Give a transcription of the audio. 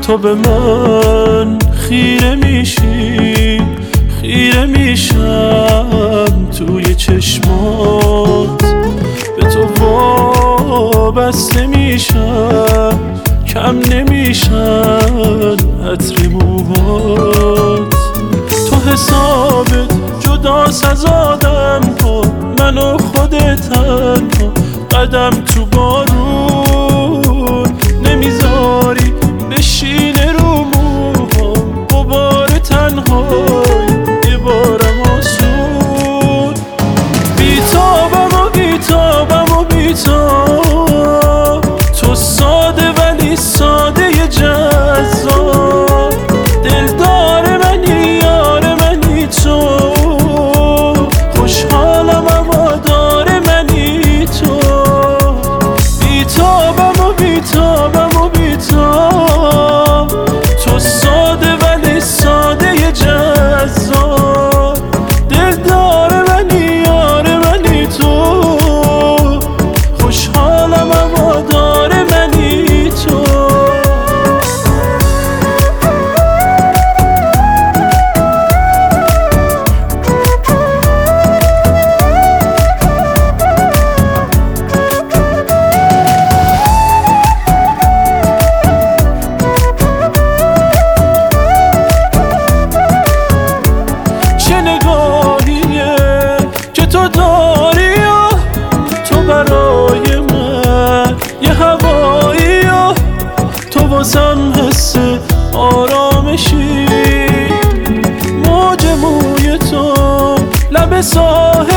تو به من خیره میشی، خیره میشم توی چشمات، به تو وابسته میشم، کم نمیشن عطر موهات. تو حسابت جداست از آدم ها، من و خودت تنها، قدم تو بارون نمیذاری بشینه رو موهام، غبار تنهایی یه بارم آسون. بیتابم و بیتابم و بیتاب، تو ساده ولی ساده جذاب، دلدار منی یار منی تو، خوشحالم هوادار منی تو. بیتابم و بیتابم و بیتاب، تو ساده ولی ساده جذاب، دلدار منی یار منی تو، خوشحالم هوادار منی تو. چه نگاهیه که تو داری و تو برای من یه هوایی و تو واسم حس آرامشی، موج موی تو لب ساحل